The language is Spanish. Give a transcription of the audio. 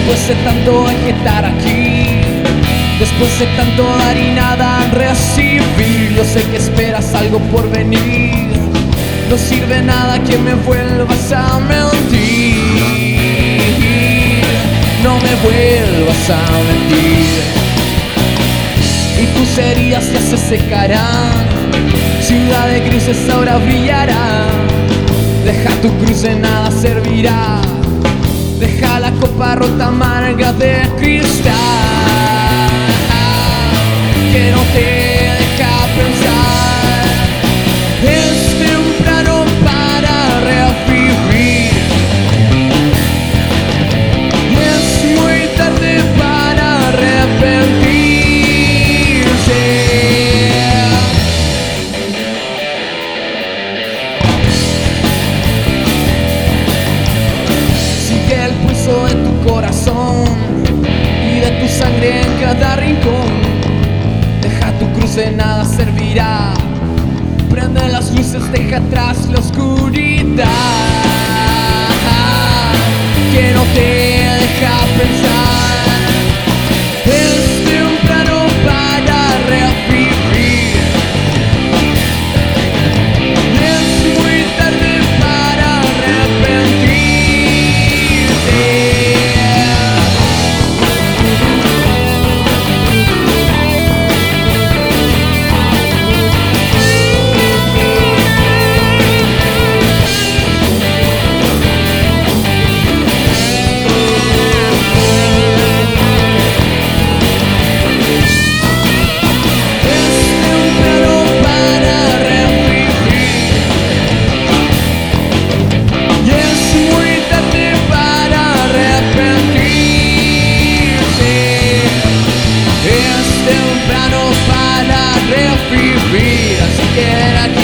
Después de tanto vegetar aquí, después de tanto dar y nada recibir, yo sé que esperas algo por venir. No sirve nada que me vuelvas a mentir. No me vuelvas a mentir. Y tus heridas ya se secarán, ciudad de cruces ahora brillará. Deja tu cruz, de nada servirá. Deja la copa rota amarga de cristal, que no te deja pensar. Es temprano para revivir, y es muy tarde para arrepentirse. Sigue el pulso de tu corazón y de tu sangre en cada rincón. Deja tu cruz, de nada servirá. Prende las luces, deja atrás la oscuridad, que no te deja pensar. Es temprano para revivir, y es muy tarde para arrepentirse. Temprano para revivir, así que